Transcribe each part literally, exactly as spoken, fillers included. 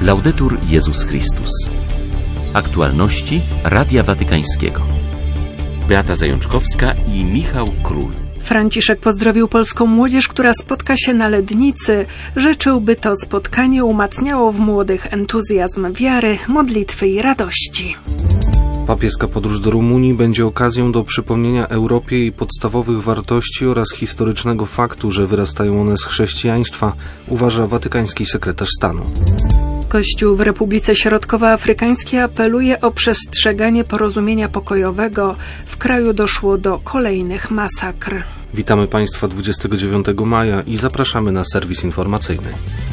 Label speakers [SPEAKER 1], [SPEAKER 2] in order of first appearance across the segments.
[SPEAKER 1] Laudetur Jezus Chrystus. Aktualności Radia Watykańskiego. Beata Zajączkowska i Michał Król.
[SPEAKER 2] Franciszek pozdrowił polską młodzież, która spotka się na Lednicy. Życzył, by to spotkanie umacniało w młodych entuzjazm wiary, modlitwy i radości.
[SPEAKER 3] Papieska podróż do Rumunii będzie okazją do przypomnienia Europie jej podstawowych wartości oraz historycznego faktu, że wyrastają one z chrześcijaństwa, uważa watykański sekretarz stanu.
[SPEAKER 2] Kościół w Republice Środkowoafrykańskiej apeluje o przestrzeganie porozumienia pokojowego. W kraju doszło do kolejnych masakr.
[SPEAKER 3] Witamy Państwa dwudziestego dziewiątego maja i zapraszamy na serwis informacyjny.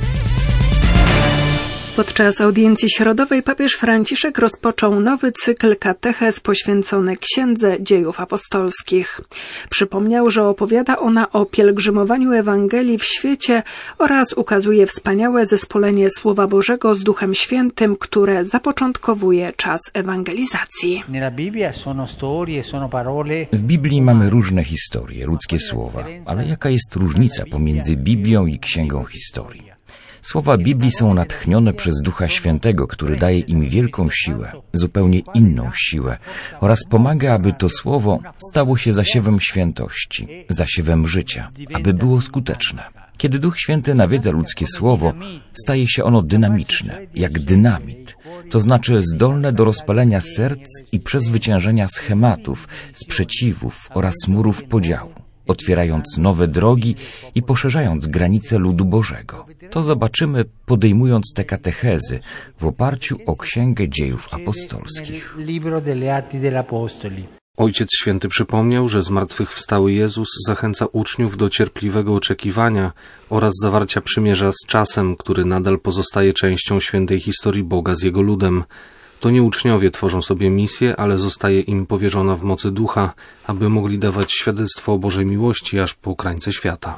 [SPEAKER 2] Podczas audiencji środowej papież Franciszek rozpoczął nowy cykl katechez poświęcony Księdze Dziejów Apostolskich. Przypomniał, że opowiada ona o pielgrzymowaniu Ewangelii w świecie oraz ukazuje wspaniałe zespolenie Słowa Bożego z Duchem Świętym, które zapoczątkowuje czas ewangelizacji.
[SPEAKER 4] W Biblii mamy różne historie, ludzkie słowa, ale jaka jest różnica pomiędzy Biblią i Księgą Historii? Słowa Biblii są natchnione przez Ducha Świętego, który daje im wielką siłę, zupełnie inną siłę oraz pomaga, aby to słowo stało się zasiewem świętości, zasiewem życia, aby było skuteczne. Kiedy Duch Święty nawiedza ludzkie słowo, staje się ono dynamiczne, jak dynamit, to znaczy zdolne do rozpalenia serc i przezwyciężenia schematów, sprzeciwów oraz murów podziału, otwierając nowe drogi i poszerzając granice ludu Bożego. To zobaczymy, podejmując te katechezy w oparciu o Księgę Dziejów Apostolskich.
[SPEAKER 3] Ojciec Święty przypomniał, że zmartwychwstały Jezus zachęca uczniów do cierpliwego oczekiwania oraz zawarcia przymierza z czasem, który nadal pozostaje częścią świętej historii Boga z Jego ludem. To nie uczniowie tworzą sobie misję, ale zostaje im powierzona w mocy Ducha, aby mogli dawać świadectwo o Bożej miłości aż po krańce świata.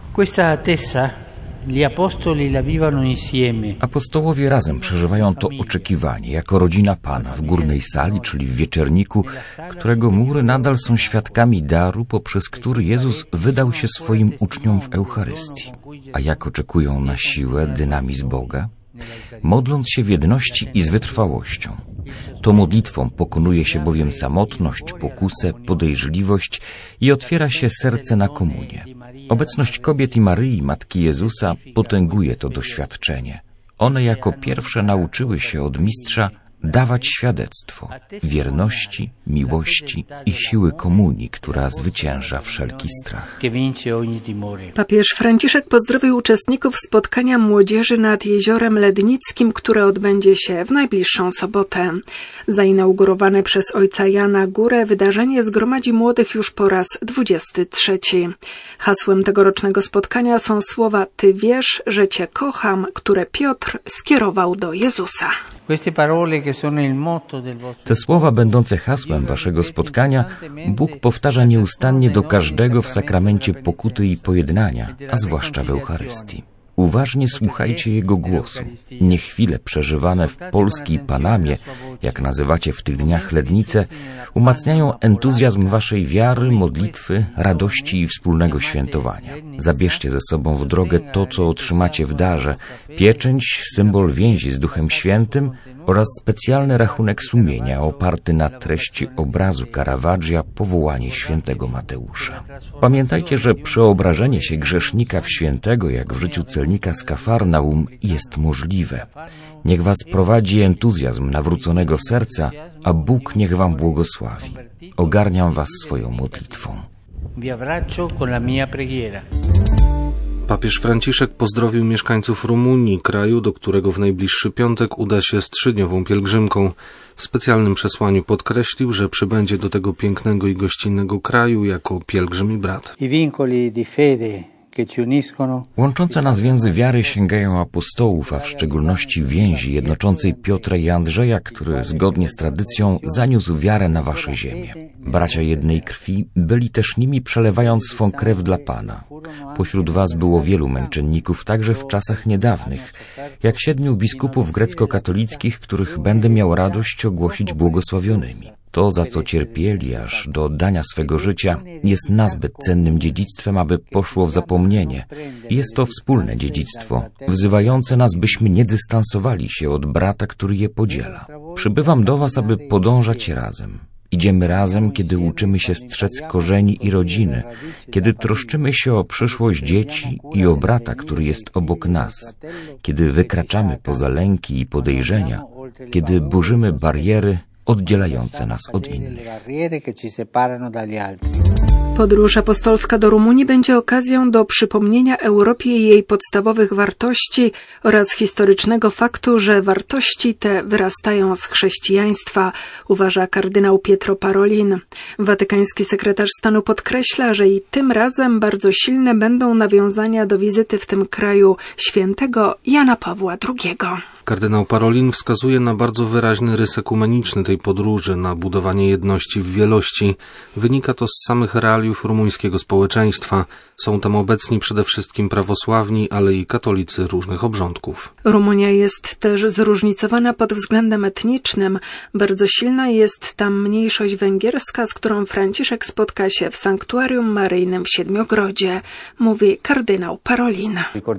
[SPEAKER 4] Apostołowie razem przeżywają to oczekiwanie jako rodzina Pana w górnej sali, czyli w wieczerniku, którego mury nadal są świadkami daru, poprzez który Jezus wydał się swoim uczniom w Eucharystii. A jak oczekują na siłę, dynamizm Boga? Modląc się w jedności i z wytrwałością. To modlitwą pokonuje się bowiem samotność, pokusę, podejrzliwość i otwiera się serce na komunię. Obecność kobiet i Maryi, Matki Jezusa, potęguje to doświadczenie. One jako pierwsze nauczyły się od Mistrza dawać świadectwo wierności, miłości i siły komunii, która zwycięża wszelki strach.
[SPEAKER 2] Papież Franciszek pozdrowił uczestników spotkania młodzieży nad Jeziorem Lednickim, które odbędzie się w najbliższą sobotę. Zainaugurowane przez ojca Jana Górę wydarzenie zgromadzi młodych już po raz dwudziesty trzeci. Hasłem tegorocznego spotkania są słowa „Ty wiesz, że Cię kocham”, które Piotr skierował do Jezusa.
[SPEAKER 4] Te słowa będące hasłem waszego spotkania Bóg powtarza nieustannie do każdego w sakramencie pokuty i pojednania, a zwłaszcza w Eucharystii. Uważnie słuchajcie Jego głosu. Niech chwile przeżywane w polskiej Panamie, jak nazywacie w tych dniach Lednice, umacniają entuzjazm waszej wiary, modlitwy, radości i wspólnego świętowania. Zabierzcie ze sobą w drogę to, co otrzymacie w darze, pieczęć, symbol więzi z Duchem Świętym oraz specjalny rachunek sumienia oparty na treści obrazu Caravaggia Powołanie świętego Mateusza. Pamiętajcie, że przeobrażenie się grzesznika w świętego, jak w życiu celnika z Kafarnaum, jest możliwe. Niech was prowadzi entuzjazm nawróconego serca, a Bóg niech wam błogosławi. Ogarniam was swoją modlitwą.
[SPEAKER 3] Papież Franciszek pozdrowił mieszkańców Rumunii, kraju, do którego w najbliższy piątek uda się z trzydniową pielgrzymką. W specjalnym przesłaniu podkreślił, że przybędzie do tego pięknego i gościnnego kraju jako pielgrzym i brat.
[SPEAKER 4] Łączące nas więzy wiary sięgają apostołów, a w szczególności więzi jednoczącej Piotra i Andrzeja, który zgodnie z tradycją zaniósł wiarę na wasze ziemię. Bracia jednej krwi byli też nimi, przelewając swą krew dla Pana. Pośród was było wielu męczenników, także w czasach niedawnych, jak siedmiu biskupów grecko-katolickich, których będę miał radość ogłosić błogosławionymi. To, za co cierpieli aż do oddania swego życia, jest nazbyt cennym dziedzictwem, aby poszło w zapomnienie. Jest to wspólne dziedzictwo, wzywające nas, byśmy nie dystansowali się od brata, który je podziela. Przybywam do was, aby podążać razem. Idziemy razem, kiedy uczymy się strzec korzeni i rodziny, kiedy troszczymy się o przyszłość dzieci i o brata, który jest obok nas, kiedy wykraczamy poza lęki i podejrzenia, kiedy burzymy bariery oddzielające nas od innych.
[SPEAKER 2] Podróż apostolska do Rumunii będzie okazją do przypomnienia Europie jej podstawowych wartości oraz historycznego faktu, że wartości te wyrastają z chrześcijaństwa, uważa kardynał Pietro Parolin. Watykański sekretarz stanu podkreśla, że i tym razem bardzo silne będą nawiązania do wizyty w tym kraju świętego Jana Pawła drugiego.
[SPEAKER 3] Kardynał Parolin wskazuje na bardzo wyraźny rys ekumeniczny tej podróży, na budowanie jedności w wielości. Wynika to z samych realiów rumuńskiego społeczeństwa. Są tam obecni przede wszystkim prawosławni, ale i katolicy różnych obrządków.
[SPEAKER 2] Rumunia jest też zróżnicowana pod względem etnicznym. Bardzo silna jest tam mniejszość węgierska, z którą Franciszek spotka się w sanktuarium maryjnym w Siedmiogrodzie, mówi kardynał Parolin.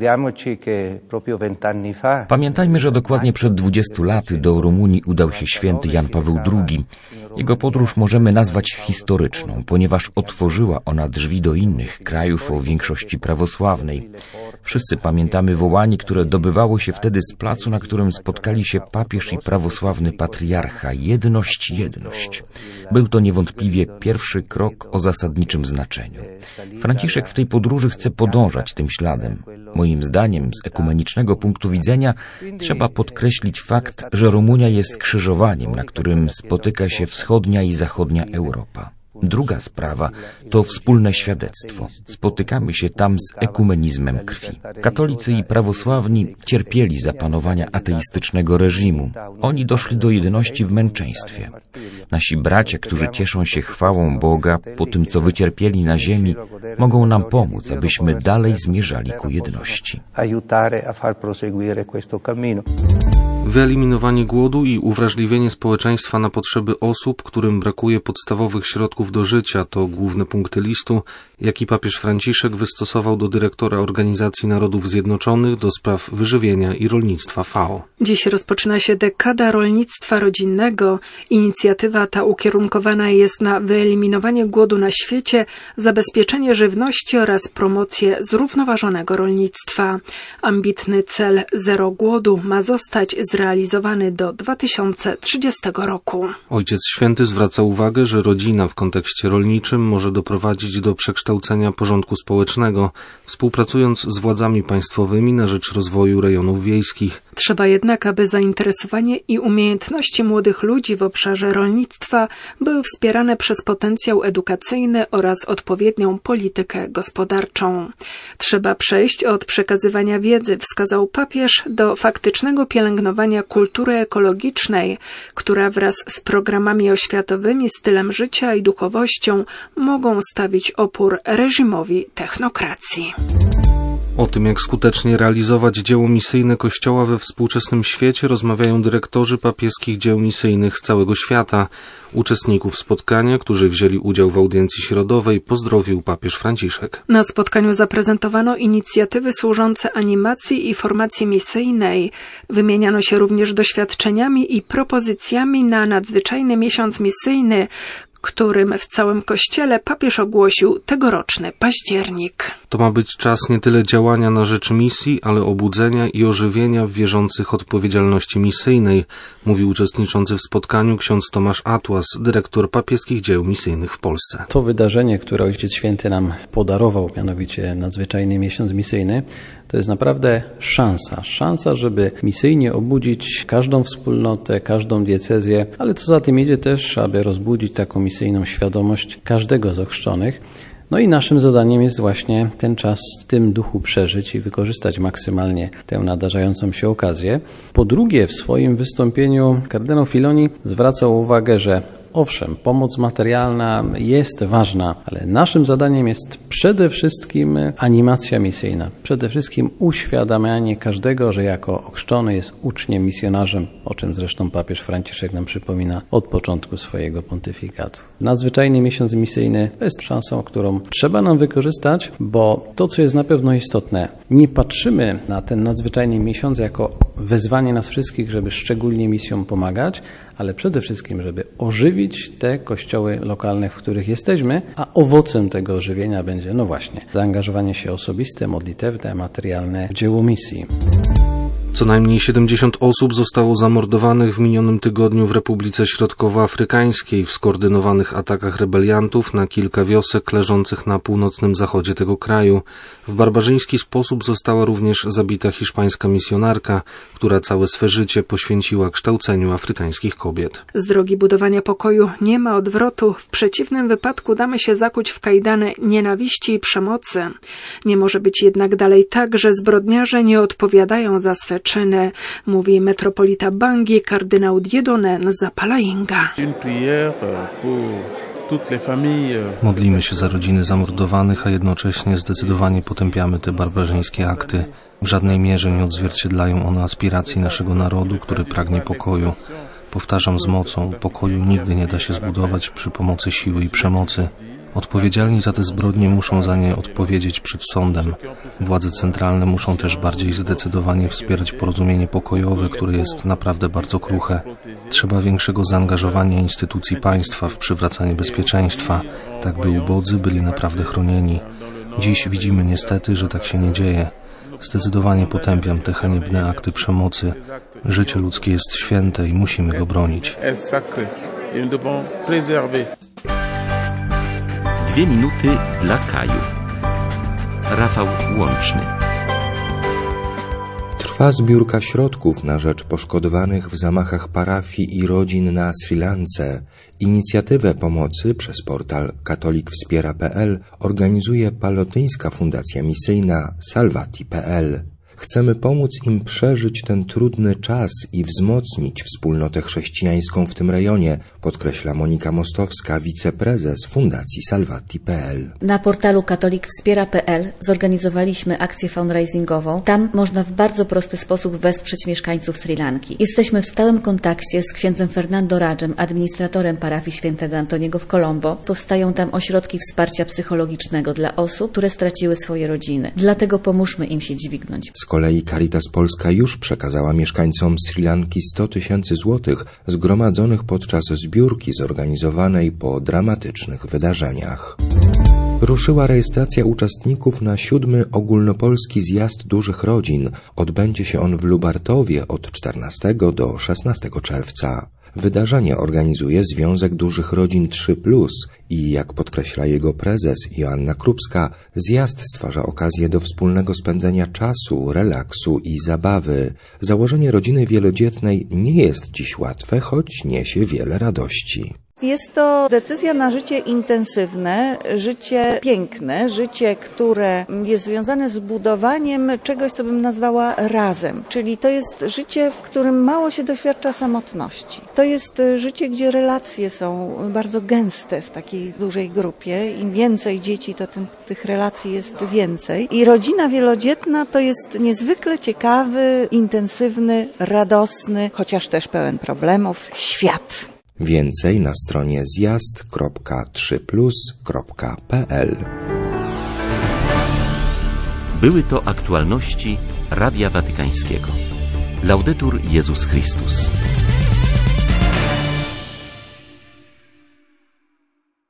[SPEAKER 4] Pamiętajmy, że dokładnie przed dwudziestu laty do Rumunii udał się święty Jan Paweł drugi. Jego podróż możemy nazwać historyczną, ponieważ otworzyła ona drzwi do innych krajów o większości prawosławnej. Wszyscy pamiętamy wołanie, które dobywało się wtedy z placu, na którym spotkali się papież i prawosławny patriarcha. Jedność, jedność. Był to niewątpliwie pierwszy krok o zasadniczym znaczeniu. Franciszek w tej podróży chce podążać tym śladem. Moim zdaniem, z ekumenicznego punktu widzenia, trzeba podkreślić fakt, że Rumunia jest skrzyżowaniem, na którym spotyka się wschodnia i zachodnia Europa. Druga sprawa to wspólne świadectwo. Spotykamy się tam z ekumenizmem krwi. Katolicy i prawosławni cierpieli za panowania ateistycznego reżimu. Oni doszli do jedności w męczeństwie. Nasi bracia, którzy cieszą się chwałą Boga po tym, co wycierpieli na ziemi, mogą nam pomóc, abyśmy dalej zmierzali ku jedności.
[SPEAKER 3] Wyeliminowanie głodu i uwrażliwienie społeczeństwa na potrzeby osób, którym brakuje podstawowych środków do życia, to główne punkty listu, jaki papież Franciszek wystosował do dyrektora Organizacji Narodów Zjednoczonych do spraw wyżywienia i rolnictwa F A O.
[SPEAKER 2] Dziś rozpoczyna się dekada rolnictwa rodzinnego. Inicjatywa ta ukierunkowana jest na wyeliminowanie głodu na świecie, zabezpieczenie żywności oraz promocję zrównoważonego rolnictwa. Ambitny cel zero głodu ma zostać zrealizowany do dwa tysiące trzydziestego roku.
[SPEAKER 3] Ojciec Święty zwraca uwagę, że rodzina w kontekście rolniczym może doprowadzić do przekształcenia porządku społecznego, współpracując z władzami państwowymi na rzecz rozwoju rejonów wiejskich.
[SPEAKER 2] Trzeba jednak, aby zainteresowanie i umiejętności młodych ludzi w obszarze rolnictwa były wspierane przez potencjał edukacyjny oraz odpowiednią politykę gospodarczą. Trzeba przejść od przekazywania wiedzy, wskazał papież, do faktycznego pielęgnowania kultury ekologicznej, która wraz z programami oświatowymi, stylem życia i duchowością mogą stawić opór reżimowi technokracji.
[SPEAKER 3] O tym, jak skutecznie realizować dzieło misyjne Kościoła we współczesnym świecie, rozmawiają dyrektorzy papieskich dzieł misyjnych z całego świata. Uczestników spotkania, którzy wzięli udział w audiencji środowej, pozdrowił papież Franciszek.
[SPEAKER 2] Na spotkaniu zaprezentowano inicjatywy służące animacji i formacji misyjnej. Wymieniano się również doświadczeniami i propozycjami na nadzwyczajny miesiąc misyjny, którym w całym Kościele papież ogłosił tegoroczny październik.
[SPEAKER 3] To ma być czas nie tyle działania na rzecz misji, ale obudzenia i ożywienia w wierzących odpowiedzialności misyjnej, mówił uczestniczący w spotkaniu ksiądz Tomasz Atłas, dyrektor papieskich dzieł misyjnych w Polsce.
[SPEAKER 5] To wydarzenie, które Ojciec Święty nam podarował, mianowicie nadzwyczajny miesiąc misyjny, to jest naprawdę szansa. Szansa, żeby misyjnie obudzić każdą wspólnotę, każdą diecezję, ale co za tym idzie też, aby rozbudzić taką misyjną świadomość każdego z ochrzczonych. No i naszym zadaniem jest właśnie ten czas w tym duchu przeżyć i wykorzystać maksymalnie tę nadarzającą się okazję. Po drugie, w swoim wystąpieniu kardynał Filoni zwracał uwagę, że Owszem, pomoc materialna jest ważna, ale naszym zadaniem jest przede wszystkim animacja misyjna. Przede wszystkim uświadamianie każdego, że jako ochrzczony jest uczniem, misjonarzem, o czym zresztą papież Franciszek nam przypomina od początku swojego pontyfikatu. Nadzwyczajny miesiąc misyjny to jest szansą, którą trzeba nam wykorzystać, bo to, co jest na pewno istotne, nie patrzymy na ten nadzwyczajny miesiąc jako wezwanie nas wszystkich, żeby szczególnie misjom pomagać, ale przede wszystkim, żeby ożywić te kościoły lokalne, w których jesteśmy, a owocem tego ożywienia będzie, no właśnie, zaangażowanie się osobiste, modlitewne, materialne w dzieło misji.
[SPEAKER 3] Co najmniej siedemdziesiąt osób zostało zamordowanych w minionym tygodniu w Republice Środkowoafrykańskiej w skoordynowanych atakach rebeliantów na kilka wiosek leżących na północnym zachodzie tego kraju. W barbarzyński sposób została również zabita hiszpańska misjonarka, która całe swe życie poświęciła kształceniu afrykańskich kobiet.
[SPEAKER 2] Z drogi budowania pokoju nie ma odwrotu. W przeciwnym wypadku damy się zakuć w kajdany nienawiści i przemocy. Nie może być jednak dalej tak, że zbrodniarze nie odpowiadają za swe czyny, mówi metropolita Bangi kardynał Dieudonné Zapalainga.
[SPEAKER 3] Modlimy się za rodziny zamordowanych, a jednocześnie zdecydowanie potępiamy te barbarzyńskie akty. W żadnej mierze nie odzwierciedlają one aspiracji naszego narodu, który pragnie pokoju. Powtarzam z mocą, pokoju nigdy nie da się zbudować przy pomocy siły i przemocy. Odpowiedzialni za te zbrodnie muszą za nie odpowiedzieć przed sądem. Władze centralne muszą też bardziej zdecydowanie wspierać porozumienie pokojowe, które jest naprawdę bardzo kruche. Trzeba większego zaangażowania instytucji państwa w przywracanie bezpieczeństwa, tak by ubodzy byli naprawdę chronieni. Dziś widzimy niestety, że tak się nie dzieje. Zdecydowanie potępiam te haniebne akty przemocy. Życie ludzkie jest święte i musimy go bronić.
[SPEAKER 1] Dwie minuty dla Kaju. Rafał Łączny.
[SPEAKER 6] Trwa zbiórka środków na rzecz poszkodowanych w zamachach parafii i rodzin na Sri Lance. Inicjatywę pomocy przez portal katolik wspiera kropka p l organizuje Palotyńska Fundacja Misyjna Salvati kropka p l. Chcemy pomóc im przeżyć ten trudny czas i wzmocnić wspólnotę chrześcijańską w tym rejonie, podkreśla Monika Mostowska, wiceprezes Fundacji Salvati kropka p l.
[SPEAKER 7] Na portalu katolik wspiera kropka p l zorganizowaliśmy akcję fundraisingową. Tam można w bardzo prosty sposób wesprzeć mieszkańców Sri Lanki. Jesteśmy w stałym kontakcie z księdzem Fernando Radżem, administratorem parafii świętego Antoniego w Colombo. Powstają tam ośrodki wsparcia psychologicznego dla osób, które straciły swoje rodziny. Dlatego pomóżmy im się dźwignąć.
[SPEAKER 6] Z kolei Caritas Polska już przekazała mieszkańcom Sri Lanki sto tysięcy złotych zgromadzonych podczas zbiórki zorganizowanej po dramatycznych wydarzeniach. Ruszyła rejestracja uczestników na siódmy ogólnopolski zjazd dużych rodzin. Odbędzie się on w Lubartowie od czternastego do szesnastego czerwca. Wydarzenie organizuje Związek Dużych Rodzin trzy plus i, jak podkreśla jego prezes Joanna Krupska, zjazd stwarza okazję do wspólnego spędzenia czasu, relaksu i zabawy. Założenie rodziny wielodzietnej nie jest dziś łatwe, choć niesie wiele radości.
[SPEAKER 8] Jest to decyzja na życie intensywne, życie piękne, życie, które jest związane z budowaniem czegoś, co bym nazwała razem. Czyli to jest życie, w którym mało się doświadcza samotności. To jest życie, gdzie relacje są bardzo gęste w takiej dużej grupie. Im więcej dzieci, to tym tych relacji jest więcej. I rodzina wielodzietna to jest niezwykle ciekawy, intensywny, radosny, chociaż też pełen problemów, świat.
[SPEAKER 6] Więcej na stronie zjazd kropka trzy plus kropka p l.
[SPEAKER 1] Były to aktualności Radia Watykańskiego. Laudetur Jezus Chrystus.